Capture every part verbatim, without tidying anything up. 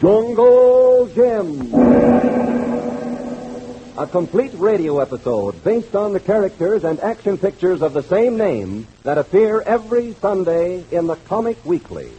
Jungle Jim. A complete radio episode based on the characters and action pictures of the same name that appear every Sunday in the Comic Weekly.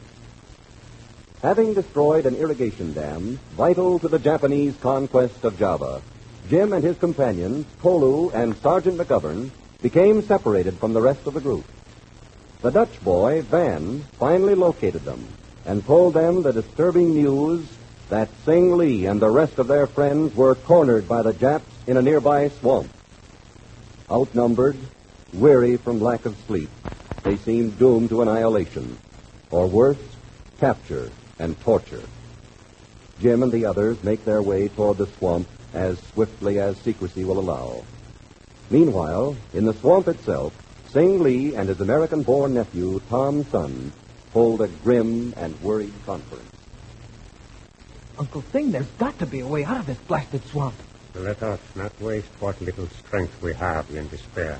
Having destroyed an irrigation dam vital to the Japanese conquest of Java, Jim and his companions, Kolu and Sergeant McGovern, became separated from the rest of the group. The Dutch boy, Van, finally located them and told them the disturbing news that Sing Lee and the rest of their friends were cornered by the Japs in a nearby swamp. Outnumbered, weary from lack of sleep, they seemed doomed to annihilation, or worse, capture and torture. Jim and the others make their way toward the swamp as swiftly as secrecy will allow. Meanwhile, in the swamp itself, Sing Lee and his American-born nephew, Tom Sun, hold a grim and worried conference. Uncle Sing, there's got to be a way out of this blasted swamp. Let us not waste what little strength we have in despair.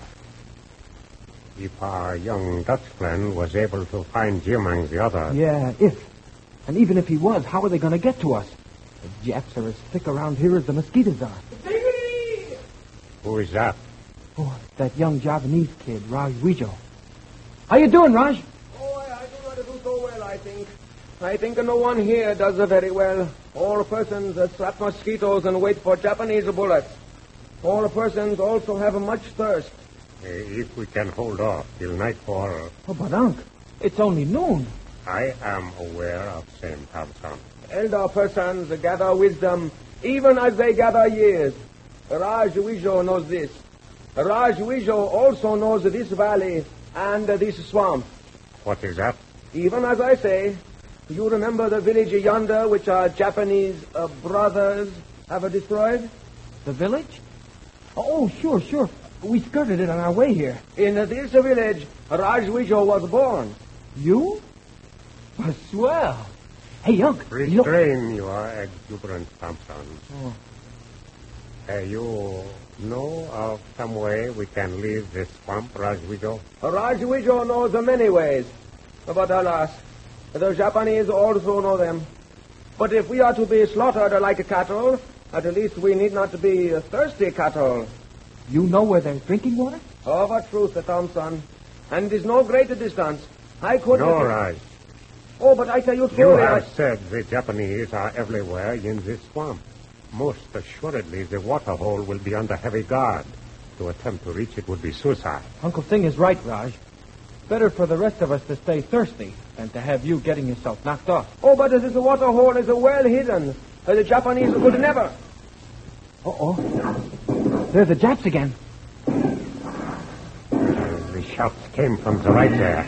If our young Dutchman was able to find Jim and the others... Yeah, if. And even if he was, how are they going to get to us? The Japs are as thick around here as the mosquitoes are. Baby! Who is that? Oh, that young Javanese kid, Raj Wijo. How you doing, Raj? Oh, I, I do not do so well, I think. I think no one here does very well. All persons uh, trap mosquitoes and wait for Japanese bullets. All persons also have much thirst. Uh, if we can hold off till nightfall... Oh, but, Unc, it's only noon. I am aware of Saint Thompson. Elder persons gather wisdom even as they gather years. Raj Wijo knows this. Raj Wijo also knows this valley and uh, this swamp. What is that? Even as I say, you remember the village yonder which our Japanese uh, brothers have destroyed? The village? Oh, sure, sure. We skirted it on our way here. In uh, this village, Raj Wijo was born. You? Well, swell. Hey, Unc. Restrain your exuberance, Thompson. Oh. Uh, you know of some way we can leave this swamp, Raj Wijo? Raj Wijo knows many ways. But alas, the Japanese also know them. But if we are to be slaughtered like cattle, at least we need not be thirsty cattle. You know where there's drinking water? Of a truth, Thompson. And it is no great distance. I could... No, Raj. Oh, but I tell you truly... You have I... said the Japanese are everywhere in this swamp. Most assuredly, the water hole will be under heavy guard. To attempt to reach it would be suicide. Uncle Sing is right, Raj. Better for the rest of us to stay thirsty than to have you getting yourself knocked off. Oh, but this water hole is well hidden. The Japanese would never... Uh-oh. They're the Japs again. The shouts came from the right there.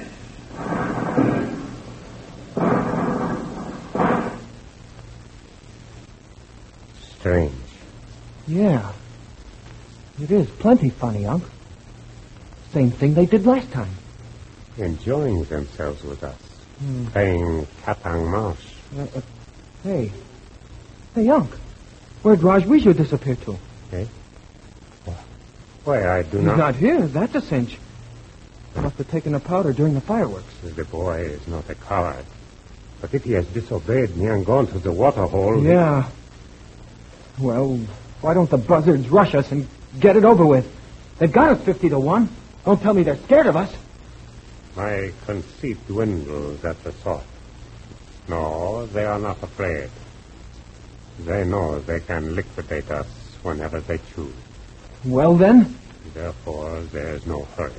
Strange. Yeah. It is plenty funny, Unc. Same thing they did last time. Enjoying themselves with us. Hmm. Playing cat and mouse. Uh, uh, hey. Hey, Unc. Where'd Raj Wijo disappear to? Eh? Why, I do He's not... not here. That's a cinch. Must have taken a powder during the fireworks. The boy is not a coward. But if he has disobeyed me and gone to the water hole... Yeah. Well, why don't the buzzards rush us and get it over with? They've got us fifty to one. Don't tell me they're scared of us. My conceit dwindles at the thought. No, they are not afraid. They know they can liquidate us whenever they choose. Well, then? Therefore, there's no hurry.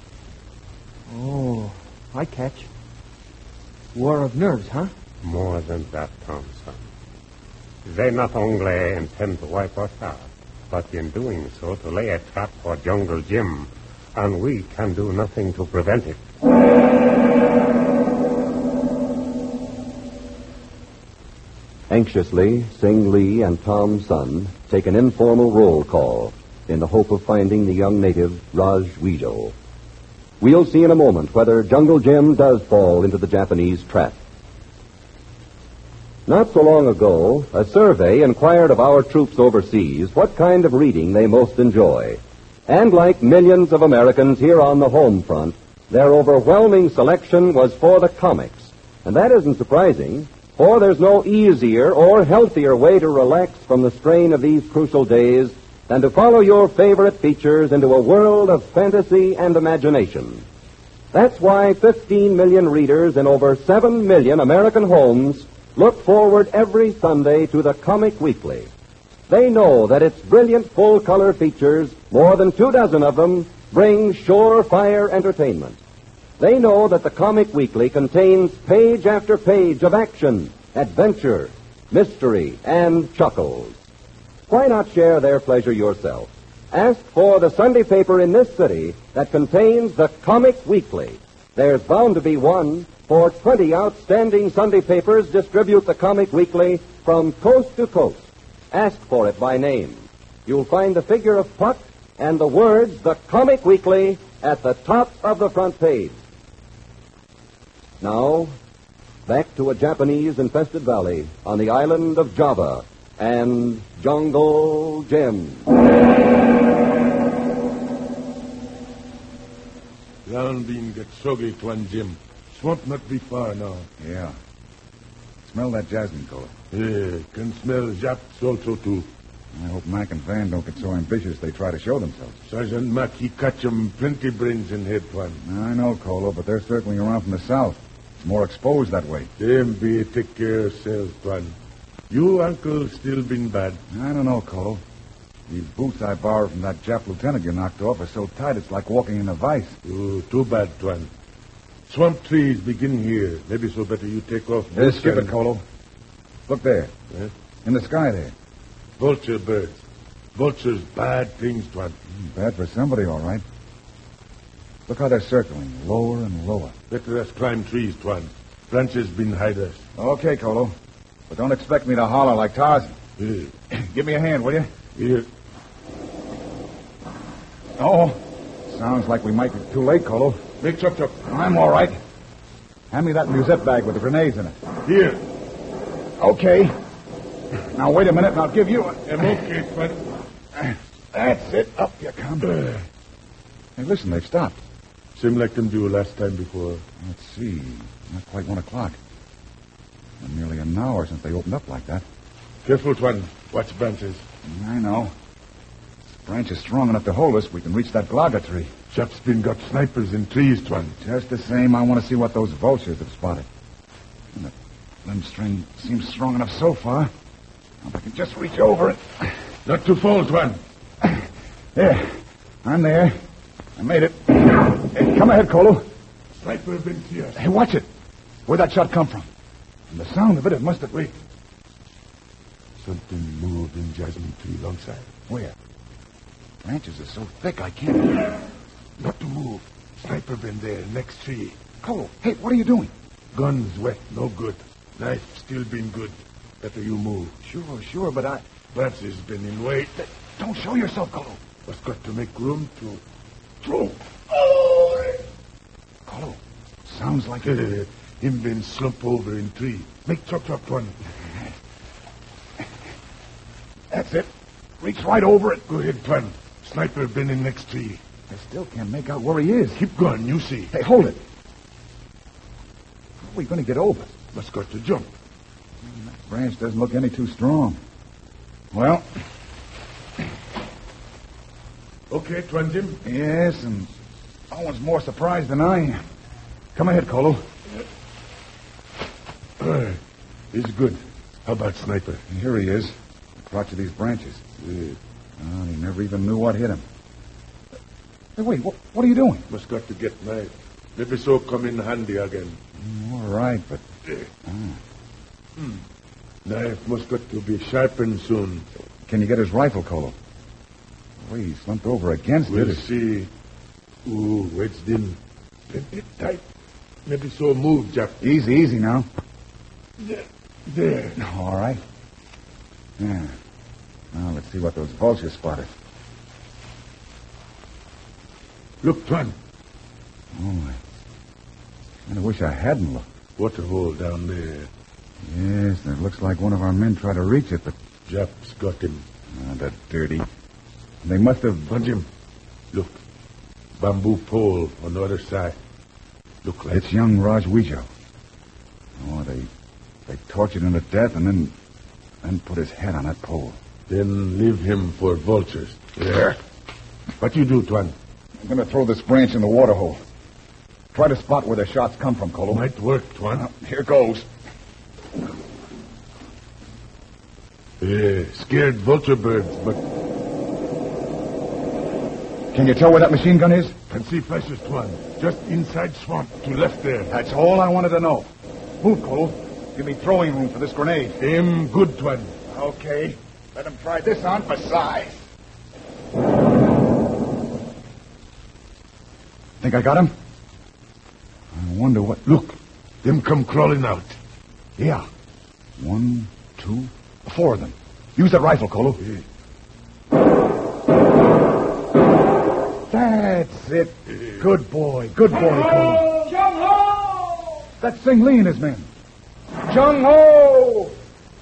Oh, I catch. War of nerves, huh? More than that, Thompson. They not only intend to wipe us out, but in doing so to lay a trap for Jungle Jim, and we can do nothing to prevent it. Anxiously, Sing Lee and Tom Sun take an informal roll call in the hope of finding the young native, Raj Wijo. We'll see in a moment whether Jungle Jim does fall into the Japanese trap. Not so long ago, a survey inquired of our troops overseas what kind of reading they most enjoy. And like millions of Americans here on the home front, their overwhelming selection was for the comics. And that isn't surprising, For there's no easier or healthier way to relax from the strain of these crucial days than to follow your favorite features into a world of fantasy and imagination. That's why fifteen million readers in over seven million American homes look forward every Sunday to the Comic Weekly. They know that its brilliant full-color features, more than two dozen of them, bring surefire entertainment. They know that the Comic Weekly contains page after page of action, adventure, mystery, and chuckles. Why not share their pleasure yourself? Ask for the Sunday paper in this city that contains the Comic Weekly. There's bound to be one, for twenty outstanding Sunday papers distribute the Comic Weekly from coast to coast. Ask for it by name. You'll find the figure of Puck and the words, the Comic Weekly, at the top of the front page. Now, back to a Japanese-infested valley on the island of Java and Jungle Jim. Ground bean get soggy, Tuan Jim. Swamp not be far now. Yeah. Smell that jasmine color. Yeah, can smell Jap's also too. I hope Mac and Van don't get so ambitious they try to show themselves. Sergeant Mac, he catch 'em plenty brains in head, Tuan. I know, Colo, but they're circling around from the south. It's more exposed that way. Them be take care of yourselves, Tuan. You, uncle, still been bad. I don't know, Colo. These boots I borrowed from that Jap lieutenant you knocked off are so tight it's like walking in a vice. Oh, too bad, Tuan. Swamp trees begin here. Maybe so better you take off. Uh, skip it, Colo. Look there. Eh? In the sky there. Vulture birds. Vultures, bad things, Tuan. Bad for somebody, all right. Look how they're circling, lower and lower. Better us climb trees, Tuan. Branches been hide us. Okay, Colo. But don't expect me to holler like Tarzan. Yeah. Give me a hand, will you? Here. Oh, sounds like we might be too late, Colo. Make chop chop. I'm all right. Hand me that musette bag with the grenades in it. Here. Okay. Now, wait a minute, and I'll give you a... I'm okay, Tuan. That's it. Up you come. Hey, listen, they've stopped. Seemed like them do last time before. Let's see. Not quite one o'clock. Been nearly an hour since they opened up like that. Careful, Tuan. Watch branches. I know. This branch is strong enough to hold us. We can reach that glaga tree. Chap's been got snipers in trees, Tuan. Just the same, I want to see what those vultures have spotted. And the limb string seems strong enough so far. If I can just reach over it. Not too fall, Tuan. There. I'm there. I made it. Hey, come ahead, Colo. Sniper been see us. Hey, watch it. Where'd that shot come from? From the sound of it, it must have... Wait. Something moved in jasmine tree alongside. Where? Branches are so thick I can't... Not to move. Sniper been there, next tree. Colo, hey, what are you doing? Guns wet, no good. Knife still been good. Better you move. Sure, sure, but I... Branches been in way. Don't show yourself, Colo. What's got to make room to... Throw. Oh! Colo, sounds like... Uh, him been slump over in tree. Make chop chop, Tuan. That's it. Reach right over it. Go ahead, Tuan. Sniper been in next tree. I still can't make out where he is. Keep going, you see. Hey, hold it. How are we going to get over? Must got to jump. That branch doesn't look any too strong. Well... Okay, Tuan Jim. Yes, and no one's more surprised than I am. Come ahead, Colo. Uh, he's good. How about Sniper? Here he is. The crotch of these branches. Yeah. Oh, he never even knew what hit him. Hey, wait, what, what are you doing? Must got to get knife. Maybe so come in handy again. Mm, all right, but... Uh, hmm. Knife must got to be sharpened soon. Can you get his rifle, Colo? Boy, he slumped over against we'll it. We'll see. Ooh, wedged in. Plenty tight. Maybe so move, Jap. Easy, easy now. There. There. All right. Yeah. Now, let's see what those vultures spotted. Look, Tuan. Oh, I kind of wish I hadn't looked. Waterhole down there. Yes, and it looks like one of our men tried to reach it, but... Jap's got him. Ah, that dirty. They must have... Punch him. Look. Bamboo pole on the other side. Look like... It's young Raj Wijo. Oh, they They tortured him to death and then, then put his head on that pole. Then leave him for vultures. Yeah. What you do, Tuan? I'm going to throw this branch in the water hole. Try to spot where the shots come from, Kolo. Might work, Tuan. Uh, here goes. Yeah, scared vulture birds, but Can you tell where that machine gun is? can see flashes, Tuan. Just inside swamp, to left there. That's all I wanted to know. Move, Kolo. Give me throwing room for this grenade. Aim good, Tuan. Okay. Let him try this on for size. Think I got him? I wonder what... Look, them come crawling out. Yeah. One, two, four of them. Use that rifle, Kolo. Yeah. That's it. Good boy. Good boy, Kolo. Jung-ho! That's Sing Lee and his men. Jung-ho!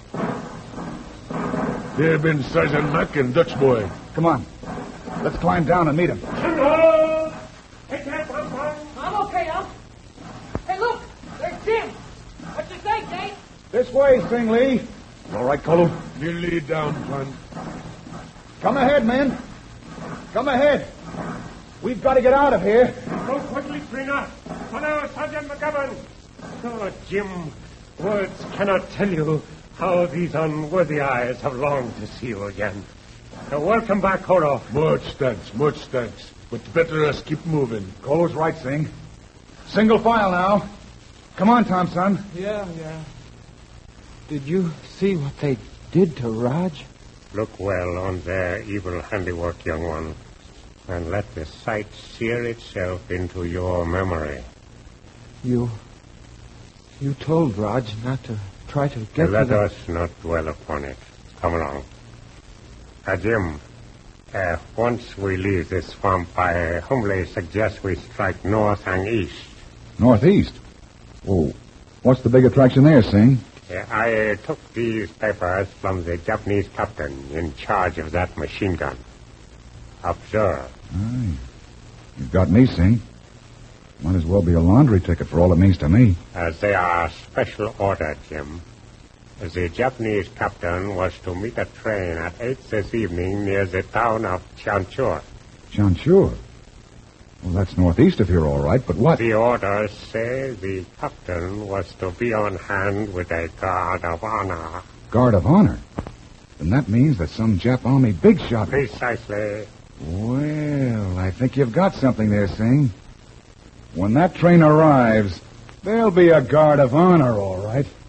There been Sergeant Mack and Dutch boy. Come on. Let's climb down and meet him. Hello! Take that, Tom Tom. I'm okay, Unc. Hey, look! There's Jim! What you say, Jake? This way, Sing Lee. You all right, Kolo? Nearly down, Tuan. Come ahead, men. Come ahead. We've got to get out of here. Go quickly, Trina. For now, Sergeant McGovern. Oh, Jim, words cannot tell you how these unworthy eyes have longed to see you again. Now, welcome back, Kolo. Much thanks, much thanks. But better us keep moving. Kolo's right, Sing. Single file now. Come on, Thompson. Yeah, yeah. Did you see what they did to Raj? Look well on their evil handiwork, young one, and let the sight sear itself into your memory. You... You told Raj not to try to get Let to the... us not dwell upon it. Come along. Uh, Jim, uh, once we leave this swamp, I humbly suggest we strike north and east. Northeast? Oh, what's the big attraction there, Sing? Uh, I took these papers from the Japanese captain in charge of that machine gun. Observe. Aye. You've got me, Sing. Might as well be a laundry ticket for all it means to me. As they are special order, Jim. The Japanese captain was to meet a train at eight this evening near the town of Chanchur. Chanchur? Well, that's northeast of here, all right, but what? The orders say the captain was to be on hand with a guard of honor. Guard of honor? Then that means that some Jap army big shot... Precisely. Well, I think you've got something there, Sing. When that train arrives, there'll be a guard of honor, all right.